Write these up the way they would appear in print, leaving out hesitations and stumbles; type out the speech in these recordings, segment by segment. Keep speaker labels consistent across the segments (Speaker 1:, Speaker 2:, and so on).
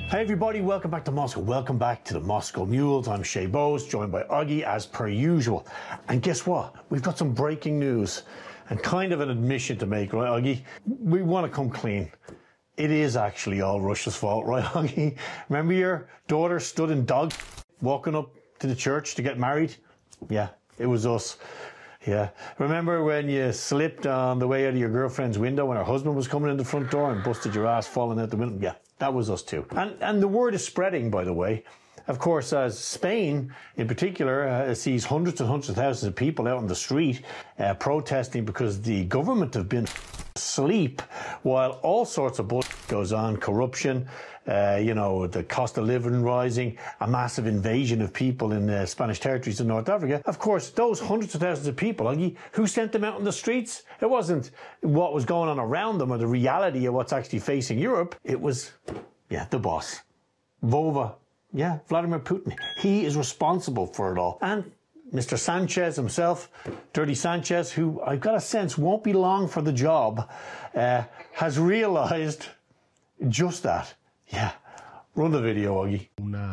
Speaker 1: Hey everybody, welcome back to Moscow. Welcome back to the Moscow Mules. I'm Shay Bowes, joined by Augie as per usual. And guess what? We've got some breaking news and kind of an admission to make, right, Augie? We want to come clean. It is actually all Russia's fault, right, Augie? Remember your daughter stood in dog walking up to the church to get married? Yeah, it was us. Yeah. Remember when you slipped on the way out of your girlfriend's window when her husband was coming in the front door and busted your ass falling out the window? Yeah, that was us too. And the word is spreading, by the way. Of course, as Spain in particular sees hundreds and hundreds of thousands of people out on the street protesting because the government have been asleep while all sorts of bullshit goes on, corruption, the cost of living rising, a massive invasion of people in the Spanish territories in North Africa. Of course, those hundreds of thousands of people, Augie, who sent them out on the streets? It wasn't what was going on around them or the reality of what's actually facing Europe. It was, the boss. Vova. Yeah, Vladimir Putin. He is responsible for it all. And Mr. Sanchez himself, Dirty Sanchez, who I've got a sense won't be long for the job, has realized just that. Yeah. Run the video, Augie.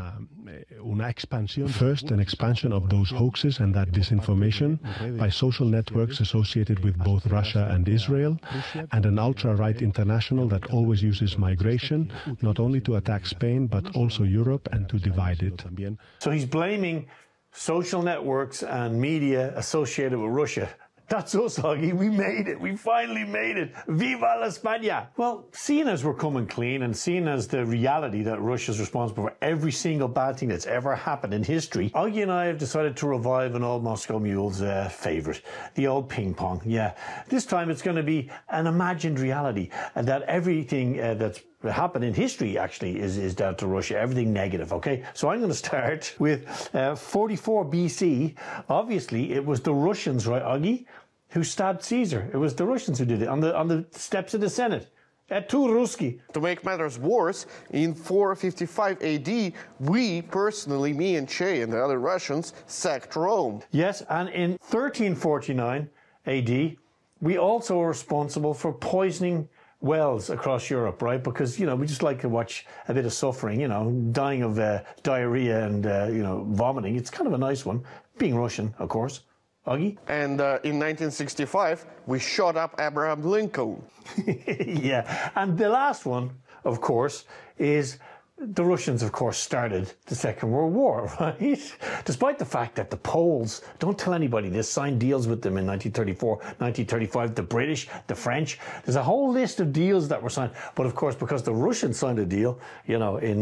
Speaker 2: First, an expansion of those hoaxes and that disinformation by social networks associated with both Russia and Israel, and an ultra-right international that always uses migration, not only to attack Spain, but also Europe and to divide it.
Speaker 1: So he's blaming social networks and media associated with Russia. That's us, Augie. We made it. We finally made it. Viva la España! Well, seeing as we're coming clean and seeing as the reality that Russia's responsible for every single bad thing that's ever happened in history, Augie and I have decided to revive an old Moscow Mules favourite, the old ping pong. Yeah. This time it's going to be an imagined reality and that everything that's happened in history actually is down to Russia, everything negative, okay? So I'm going to start with 44 BC. Obviously, it was the Russians, right, Augie, who stabbed Caesar. It was the Russians who did it on the steps of the Senate. Et tu, Ruski.
Speaker 3: To make matters worse, in 455 AD, we personally, me and Che and the other Russians, sacked Rome.
Speaker 1: Yes, and in 1349 AD, we also were responsible for poisoning wells across Europe, right? Because, we just like to watch a bit of suffering, dying of diarrhea and, vomiting. It's kind of a nice one, being Russian, of course. Augie?
Speaker 3: And in 1965, we shot up Abraham Lincoln.
Speaker 1: Yeah, and the last one, of course, is the Russians, of course, started the Second World War, right? Despite the fact that the Poles, don't tell anybody this, signed deals with them in 1934, 1935, the British, the French. There's a whole list of deals that were signed. But of course, because the Russians signed a deal, in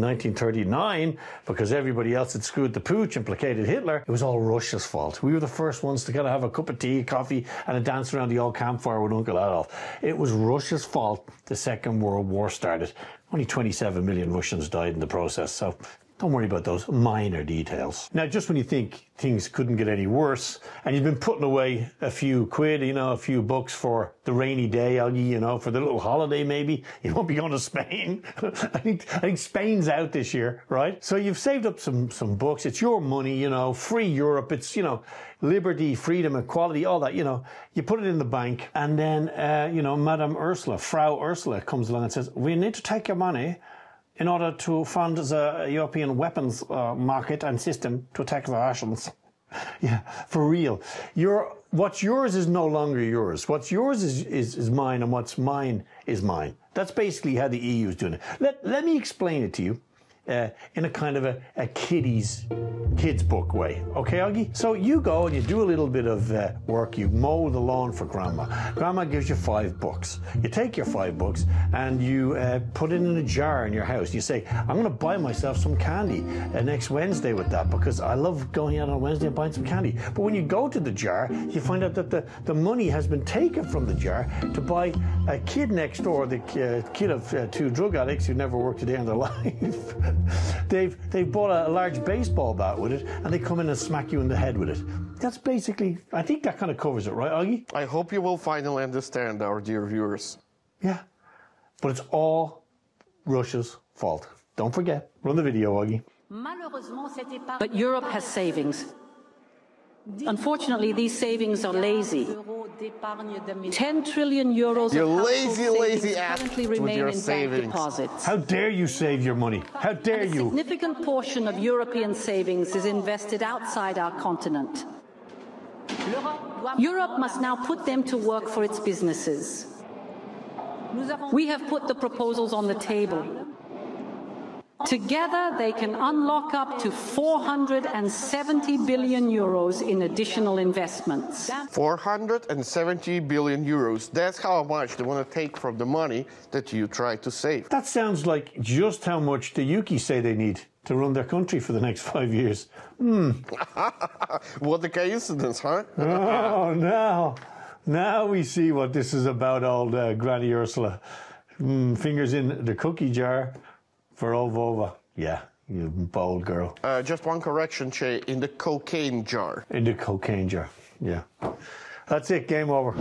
Speaker 1: 1939, because everybody else had screwed the pooch and placated Hitler, it was all Russia's fault. We were the first ones to kind of have a cup of tea, coffee, and a dance around the old campfire with Uncle Adolf. It was Russia's fault the Second World War started. Only 27 million Russians died in the process, so don't worry about those minor details. Now, just when you think things couldn't get any worse, and you've been putting away a few quid, a few bucks for the rainy day, Augie, for the little holiday maybe, you won't be going to Spain. I think Spain's out this year, right? So you've saved up some bucks. It's your money, free Europe. It's, liberty, freedom, equality, all that, you put it in the bank. And then, Madame Ursula, Frau Ursula comes along and says, we need to take your money in order to fund the European weapons market and system to attack the Russians. Yeah, for real. What's yours is no longer yours. What's yours is mine, and what's mine is mine. That's basically how the EU is doing it. Let me explain it to you in a kind of a kid's book way. Okay, Augie? So you go and you do a little bit of work. You mow the lawn for Grandma. Grandma gives you $5. You take your $5 and you put it in a jar in your house. You say, I'm going to buy myself some candy next Wednesday with that because I love going out on Wednesday and buying some candy. But when you go to the jar, you find out that the money has been taken from the jar to buy a kid next door, the kid of two drug addicts who never worked a day in their life. They've bought a large baseball bat with it, and they come in and smack you in the head with it. That's basically, I think that kind of covers it, right, Augie?
Speaker 3: I hope you will finally understand, our dear viewers.
Speaker 1: Yeah, but it's all Russia's fault. Don't forget. Run the video, Augie.
Speaker 4: But Europe has savings. Unfortunately, these savings are lazy. 10 trillion euros
Speaker 3: You
Speaker 4: of
Speaker 3: lazy,
Speaker 4: household
Speaker 3: lazy
Speaker 4: savings
Speaker 3: ass
Speaker 4: currently
Speaker 3: with
Speaker 4: remain
Speaker 3: your
Speaker 4: in bank
Speaker 3: savings.
Speaker 4: deposits.
Speaker 1: How dare you save your money? How dare
Speaker 4: A
Speaker 1: you?
Speaker 4: significant portion of European savings is invested outside our continent. Europe must now put them to work for its businesses. We have put the proposals on the table. Together, they can unlock up to 470 billion euros in additional investments.
Speaker 3: 470 billion euros. That's how much they want to take from the money that you try to save.
Speaker 1: That sounds like just how much the Yuki say they need to run their country for the next 5 years.
Speaker 3: What a coincidence, huh?
Speaker 1: Oh, now we see what this is about, old Granny Ursula. Fingers in the cookie jar for old Vova. Yeah, you bold girl.
Speaker 3: Just one correction, Che, in the cocaine jar.
Speaker 1: In the cocaine jar, yeah. That's it, game over.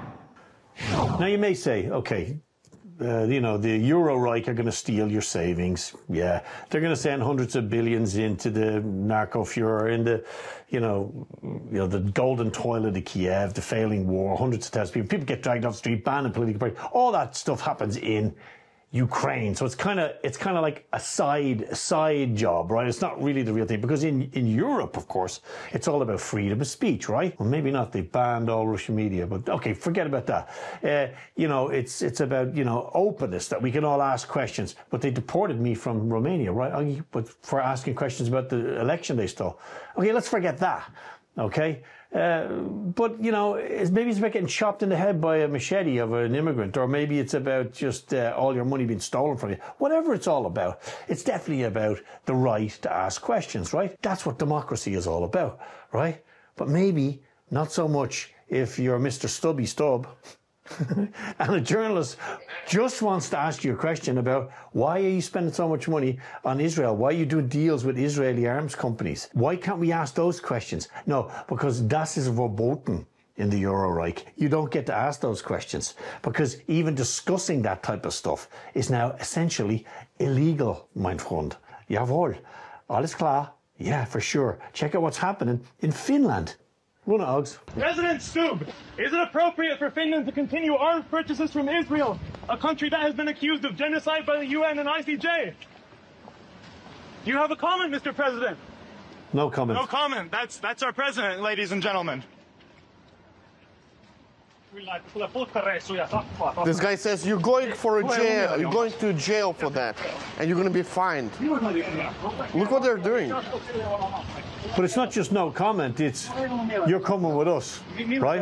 Speaker 1: Now you may say, okay, you know, the Euro-Reich are going to steal your savings. Yeah, they're going to send hundreds of billions into the narco-Fuhrer, in the, you know, the golden toilet of Kiev, the failing war, hundreds of thousands of people. People get dragged off the street, banned in political parties. All that stuff happens in Ukraine. So it's kind of like a side job, right? It's not really the real thing, because in Europe, of course, it's all about freedom of speech, right? Well, maybe not. They banned all Russian media, but okay, forget about that. You know, it's about, you know, openness, that we can all ask questions. But they deported me from Romania, right? But for asking questions about the election they stole. Okay, let's forget that. Okay. But, you know, maybe it's about getting chopped in the head by a machete of an immigrant, or maybe it's about just all your money being stolen from you. Whatever it's all about, it's definitely about the right to ask questions, right? That's what democracy is all about, right? But maybe not so much if you're Mr. Stubby Stub and a journalist just wants to ask you a question about why are you spending so much money on Israel? Why are you doing deals with Israeli arms companies? Why can't we ask those questions? No, because das ist verboten in the Euro-Reich. You don't get to ask those questions, because even discussing that type of stuff is now essentially illegal, mein Freund. Jawohl. Alles klar? Yeah, for sure. Check out what's happening in Finland. Run it, Oggs.
Speaker 5: President Stubb, is it appropriate for Finland to continue arms purchases from Israel, a country that has been accused of genocide by the UN and ICJ? Do you have a comment, Mr. President?
Speaker 1: No comment.
Speaker 5: No comment. That's our president, ladies and gentlemen.
Speaker 3: This guy says you're going for a jail. You're going to jail for that, and you're going to be fined. Look what they're doing.
Speaker 1: But it's not just no comment, it's you're coming with us, right?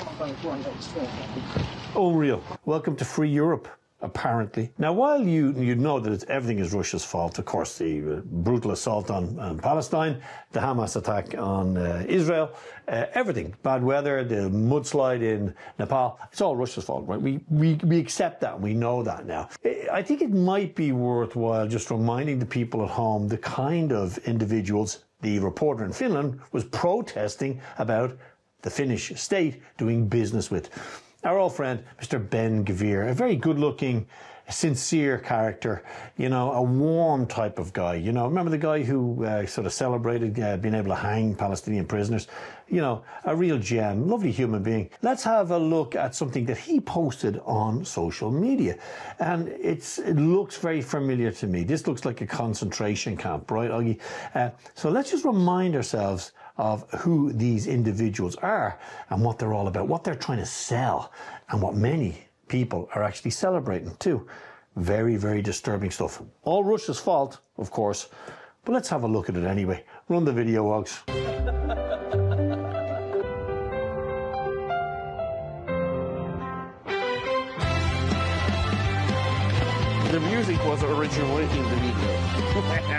Speaker 1: Unreal. Welcome to Free Europe, apparently. Now, while you know that everything is Russia's fault, of course, the brutal assault on Palestine, the Hamas attack on Israel, everything, bad weather, the mudslide in Nepal, it's all Russia's fault, right? We accept that, we know that now. I think it might be worthwhile just reminding the people at home the kind of individuals the reporter in Finland was protesting about the Finnish state doing business with. Our old friend, Mr. Ben Gvir, a very good-looking, sincere character, you know, a warm type of guy. You know, remember the guy who sort of celebrated being able to hang Palestinian prisoners? You know, a real gem, lovely human being. Let's have a look at something that he posted on social media. And it looks very familiar to me. This looks like a concentration camp, right, Oggy? So let's just remind ourselves of who these individuals are and what they're all about, what they're trying to sell, and what many people are actually celebrating too. Very, very disturbing stuff. All Russia's fault, of course, but let's have a look at it anyway. Run the video, Oggs.
Speaker 3: The music was originally in the video.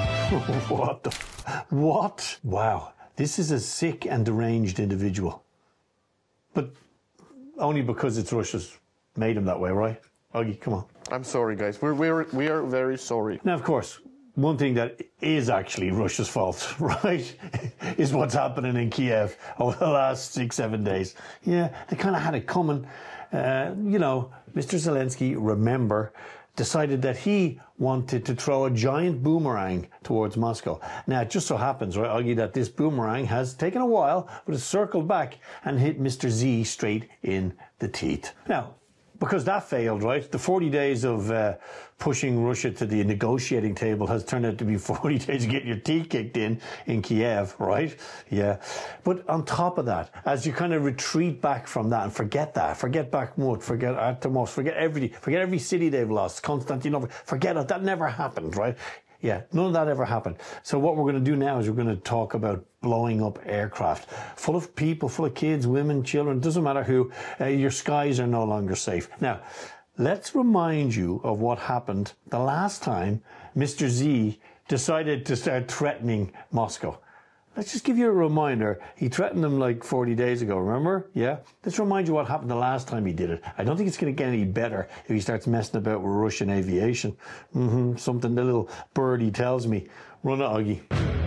Speaker 1: What? Wow. This is a sick and deranged individual. But only because it's Russia's made him that way, right? Oggy, come on.
Speaker 3: I'm sorry, guys. We are very sorry.
Speaker 1: Now, of course, one thing that is actually Russia's fault, right, is what's happening in Kiev over the last 6-7 days. Yeah, they kind of had it coming. You know, Mr. Zelensky, remember decided that he wanted to throw a giant boomerang towards Moscow. Now, it just so happens, right, Augie, that this boomerang has taken a while, but it's circled back and hit Mr. Z straight in the teeth. Now, because that failed, right, the 40 days of pushing Russia to the negotiating table has turned out to be 40 days of getting your teeth kicked in Kiev, right? Yeah. But on top of that, as you kind of retreat back from that and forget Bakhmut, forget Artemovsk, forget every city they've lost, Constantinople, forget it, that never happened, right? Yeah, none of that ever happened. So what we're going to do now is we're going to talk about blowing up aircraft full of people, full of kids, women, children, doesn't matter who. Your skies are no longer safe. Now, let's remind you of what happened the last time Mr. Z decided to start threatening Moscow. Let's just give you a reminder. He threatened them like 40 days ago, remember? Yeah? Let's remind you what happened the last time he did it. I don't think it's going to get any better if he starts messing about with Russian aviation. Something the little birdie tells me. Run it, Augie.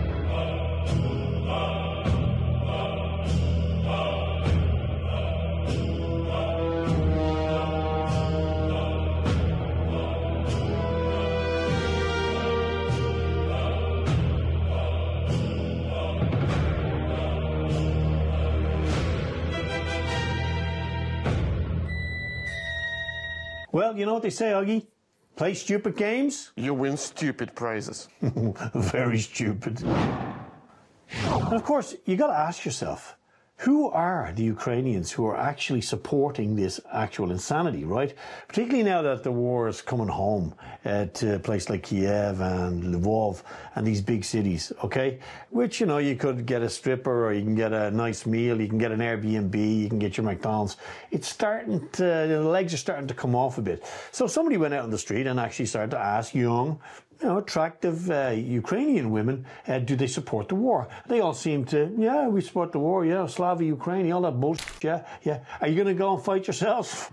Speaker 1: Well, you know what they say, Augie? Play stupid games.
Speaker 3: You win stupid prizes.
Speaker 1: Very stupid. And of course, you got to ask yourself, who are the Ukrainians who are actually supporting this actual insanity, right? Particularly now that the war is coming home to a place like Kiev and Lvov and these big cities, okay? Which, you know, you could get a stripper or you can get a nice meal, you can get an Airbnb, you can get your McDonald's. It's starting to, the legs are starting to come off a bit. So somebody went out on the street and actually started to ask young, you know, attractive Ukrainian women, do they support the war? They all seem to, yeah, we support the war, yeah, Slava Ukraini, all that bullshit, yeah. Are you going to go and fight yourself?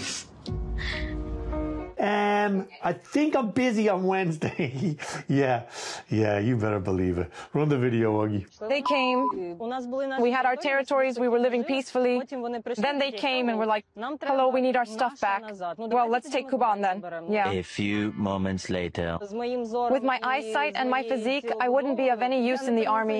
Speaker 1: I think I'm busy on Wednesday. yeah, you better believe it. Run the video, Augie.
Speaker 6: They came, we had our territories, we were living peacefully. Then they came and were like, hello, we need our stuff back. Well, let's take Kuban then. Yeah.
Speaker 7: A few moments later.
Speaker 6: With my eyesight and my physique, I wouldn't be of any use in the army.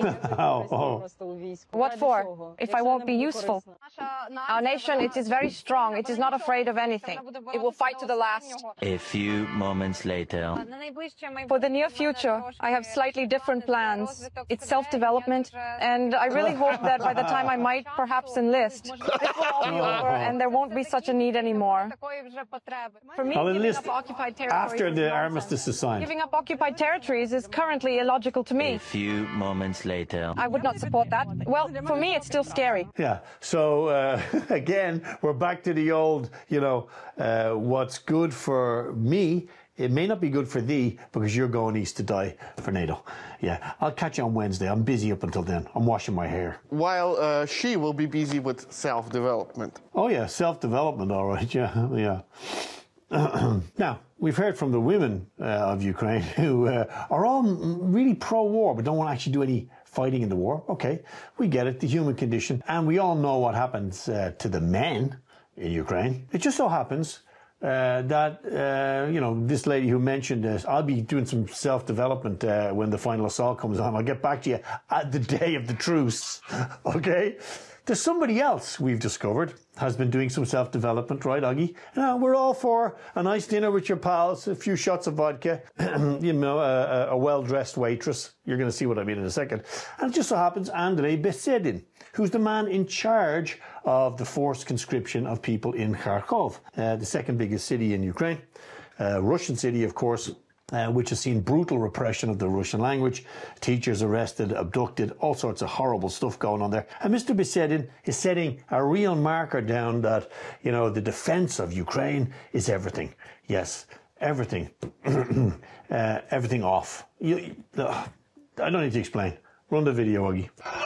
Speaker 6: What for, if I won't be useful? Our nation, it is very strong. It is not afraid of anything. It will fight to the last.
Speaker 7: A few moments later.
Speaker 6: For the near future, I have slightly different plans. It's self-development, and I really hope that by the time I might perhaps enlist, this will all be over and there won't be such a need anymore. For me, giving up occupied territories
Speaker 1: after the armistice is signed.
Speaker 6: Giving up occupied territories is currently illogical to me.
Speaker 7: A few moments later.
Speaker 6: I would not support that. Well, for me, it's still scary.
Speaker 1: Yeah, so again, we're back to the old, you know, what's good for me, it may not be good for thee because you're going east to die for NATO. Yeah, I'll catch you on Wednesday. I'm busy up until then. I'm washing my hair.
Speaker 3: While she will be busy with self-development.
Speaker 1: Oh, yeah, self-development, all right. Yeah. Now, we've heard from the women of Ukraine who are all really pro-war but don't want to actually do any fighting in the war. Okay, we get it, the human condition. And we all know what happens to the men in Ukraine. It just so happens that, you know, this lady who mentioned this, I'll be doing some self-development when the final assault comes on. I'll get back to you at the day of the truce, okay? There's somebody else we've discovered has been doing some self-development, right, Augie? We're all for a nice dinner with your pals, a few shots of vodka, you know, a well-dressed waitress. You're going to see what I mean in a second. And it just so happens Andrei Besedin, who's the man in charge of the forced conscription of people in Kharkov, the second biggest city in Ukraine, Russian city, of course, which has seen brutal repression of the Russian language, teachers arrested, abducted, all sorts of horrible stuff going on there. And Mr. Besedin is setting a real marker down that, you know, the defense of Ukraine is everything. Yes, everything. Everything off. I don't need to explain. Run the video, Augie.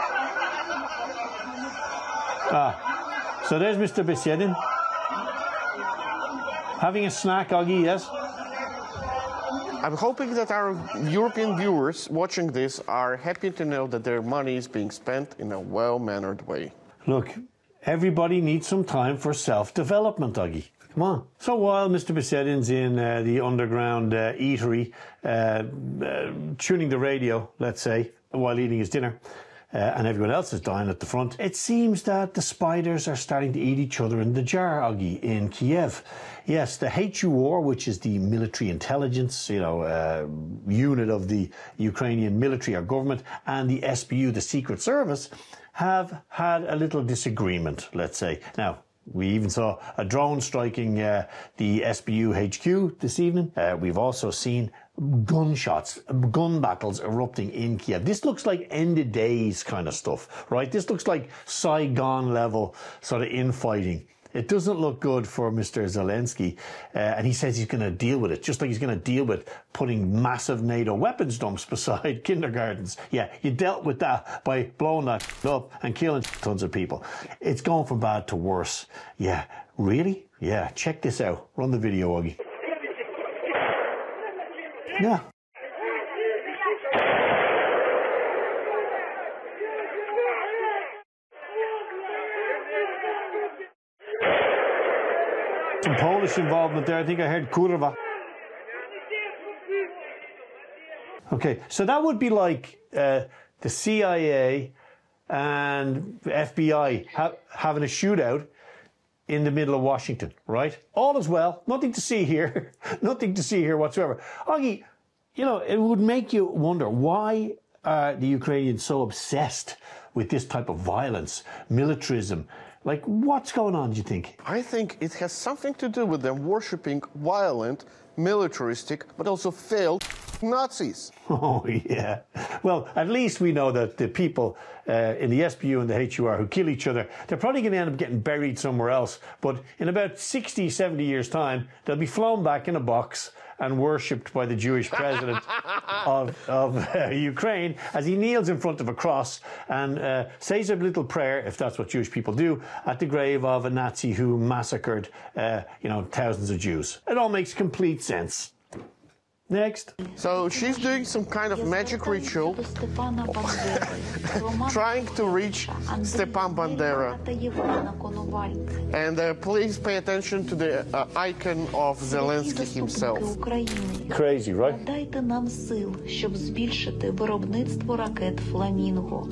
Speaker 1: So there's Mr. Besedin. Having a snack, Augie, yes?
Speaker 3: I'm hoping that our European viewers watching this are happy to know that their money is being spent in a well-mannered way.
Speaker 1: Look, everybody needs some time for self-development, Augie. Come on. So while Mr. Besedin's in the underground eatery, tuning the radio, let's say, while eating his dinner, and everyone else is dying at the front, it seems that the spiders are starting to eat each other in the jar, Augie, in Kiev. Yes, the HUR, which is the military intelligence, unit of the Ukrainian military or government, and the SBU, the Secret Service, have had a little disagreement, let's say. Now, we even saw a drone striking the SBU HQ this evening. We've also seen gunshots, gun battles erupting in Kiev. This looks like end of days kind of stuff, right? This looks like Saigon level sort of infighting. It doesn't look good for Mr. Zelensky, and he says he's going to deal with it, just like he's going to deal with putting massive NATO weapons dumps beside kindergartens. Yeah, you dealt with that by blowing that up and killing tons of people. It's going from bad to worse. Yeah, really? Yeah, check this out. Run the video, Augie. Yeah. Some Polish involvement there. I think I heard kurwa. Okay, so that would be like the CIA and FBI having a shootout in the middle of Washington, right? All is well. Nothing to see here. Nothing to see here whatsoever. Augie, it would make you wonder, why are the Ukrainians so obsessed with this type of violence, militarism? Like, what's going on, do you think?
Speaker 3: I think it has something to do with them worshipping violent, militaristic, but also failed Nazis.
Speaker 1: Oh, yeah. Well, at least we know that the people in the SBU and the HUR who kill each other, they're probably going to end up getting buried somewhere else. But in about 60, 70 years' time, they'll be flown back in a box and worshipped by the Jewish president of Ukraine as he kneels in front of a cross and says a little prayer, if that's what Jewish people do, at the grave of a Nazi who massacred, thousands of Jews. It all makes complete sense. Next.
Speaker 3: So she's doing some kind of magic ritual, trying to reach Stepan Bandera. And please pay attention to the icon of Zelensky himself.
Speaker 1: Crazy, right?
Speaker 8: Дайте нам сил, щоб збільшити виробництво ракет «Фламінго».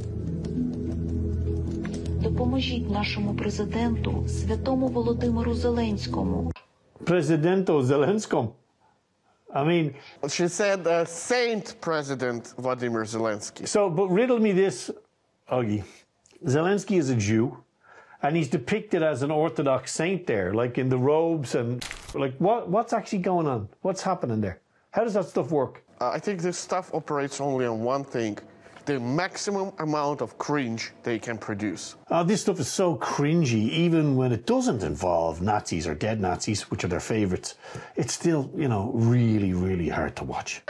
Speaker 8: Допоможіть нашому президенту, святому Володимиру Зеленському.
Speaker 1: Presidento Zelenskому. I mean...
Speaker 3: She said Saint President Vladimir Zelensky.
Speaker 1: So, but riddle me this, Augie. Zelensky is a Jew, and he's depicted as an Orthodox saint there, like in the robes and... Like, what's actually going on? What's happening there? How does that stuff work?
Speaker 3: I think this stuff operates only on one thing. The maximum amount of cringe they can produce.
Speaker 1: This stuff is so cringy, even when it doesn't involve Nazis or dead Nazis, which are their favourites. It's still, really, really hard to watch.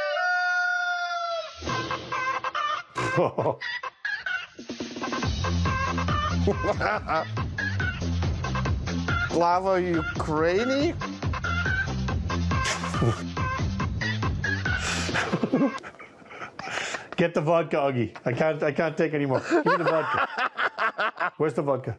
Speaker 3: Slava Ukraini?
Speaker 1: Get the vodka, Augie. I can't take any more. Give me the vodka. Where's the vodka?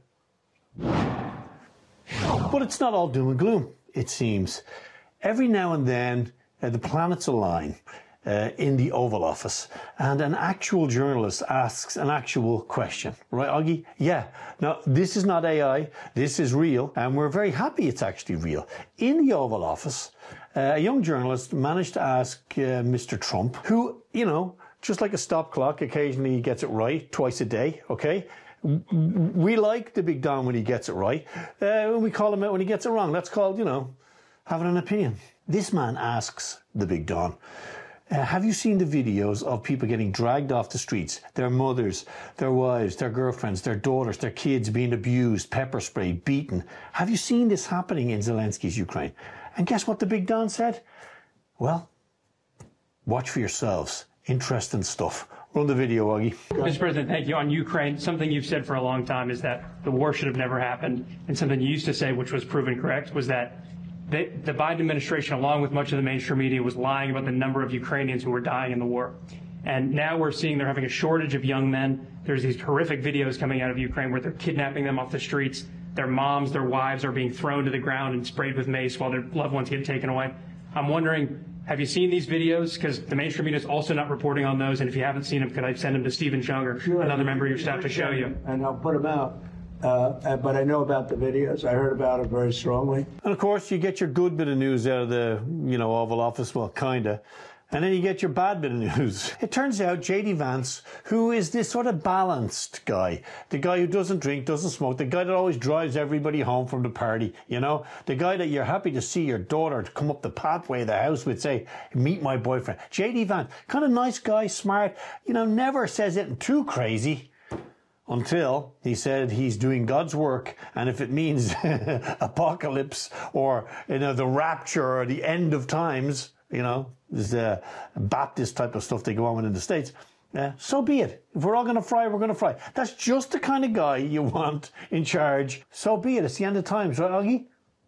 Speaker 1: But it's not all doom and gloom, it seems. Every now and then, the planets align in the Oval Office, and an actual journalist asks an actual question. Right, Augie? Yeah. Now, this is not AI. This is real, and we're very happy it's actually real. In the Oval Office, a young journalist managed to ask Mr. Trump, who, just like a stop clock, occasionally he gets it right, twice a day, okay? We like the Big Don when he gets it right. We call him out when he gets it wrong. That's called, having an opinion. This man asks the Big Don, have you seen the videos of people getting dragged off the streets? Their mothers, their wives, their girlfriends, their daughters, their kids being abused, pepper sprayed, beaten. Have you seen this happening in Zelensky's Ukraine? And guess what the Big Don said? Well, watch for yourselves. Interesting stuff. Run the video, Augie.
Speaker 9: Mr. President, thank you. On Ukraine, something you've said for a long time is that the war should have never happened. And something you used to say, which was proven correct, was that the Biden administration, along with much of the mainstream media, was lying about the number of Ukrainians who were dying in the war. And now we're seeing they're having a shortage of young men. There's these horrific videos coming out of Ukraine where they're kidnapping them off the streets. their moms, their wives are being thrown to the ground and sprayed with mace while their loved ones get taken away. I'm wondering, have you seen these videos? Because the mainstream media is also not reporting on those. And if you haven't seen them, could I send them to Stephen Chung or another member of your staff to show you?
Speaker 10: And I'll put them out. But I know about the videos. I heard about it very strongly.
Speaker 1: And of course, you get your good bit of news out of the, Oval Office, well, kinda. And then you get your bad bit of news. It turns out J.D. Vance, who is this sort of balanced guy, the guy who doesn't drink, doesn't smoke, the guy that always drives everybody home from the party, the guy that you're happy to see your daughter come up the pathway of the house with, say, meet my boyfriend. J.D. Vance, kind of nice guy, smart, never says anything too crazy. Until he said he's doing God's work, and if it means apocalypse or, the rapture or the end of times, this Baptist type of stuff they go on with in the States, so be it. If we're all going to fry, we're going to fry. That's just the kind of guy you want in charge. So be it. It's the end of times, right, Augie?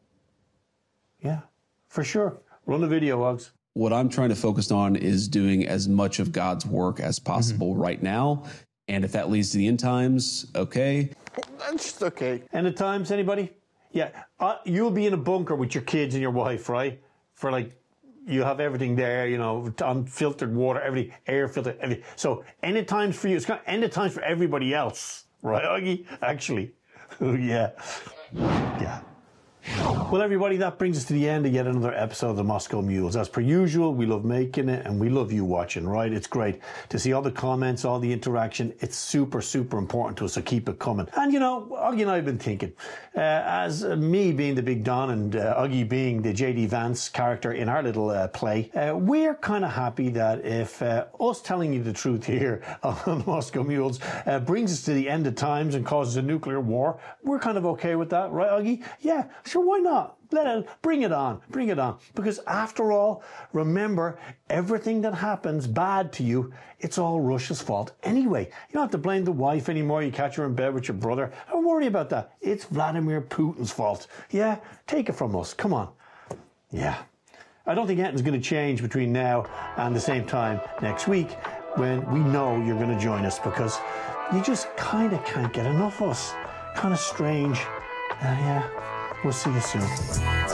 Speaker 1: Yeah, for sure. Run the video, Augs.
Speaker 11: What I'm trying to focus on is doing as much of God's work as possible right now. And if that leads to the end times, okay.
Speaker 3: That's just okay.
Speaker 1: End of times, anybody? Yeah. You'll be in a bunker with your kids and your wife, right? For you have everything there, unfiltered water, everything, air filter, everything. So end of times for you. It's kind of end of times for everybody else, right, Augie? Actually. Yeah. Yeah. Well, everybody, that brings us to the end of yet another episode of the Moscow Mules. As per usual, we love making it and we love you watching, right? It's great to see all the comments, all the interaction. It's super, super important to us, so keep it coming. And, Augie and I have been thinking, as me being the Big Don and Augie being the J.D. Vance character in our little play, we're kind of happy that if us telling you the truth here on the Moscow Mules brings us to the end of times and causes a nuclear war, we're kind of okay with that, right, Augie? Yeah, sure, why not? Bring it on. Because after all, remember, everything that happens bad to you, it's all Russia's fault anyway. You don't have to blame the wife anymore. You catch her in bed with your brother. Don't worry about that. It's Vladimir Putin's fault. Yeah, take it from us. Come on. Yeah. I don't think anything's going to change between now and the same time next week when we know you're going to join us, because you just kind of can't get enough of us. Kind of strange. Yeah. We'll see you soon.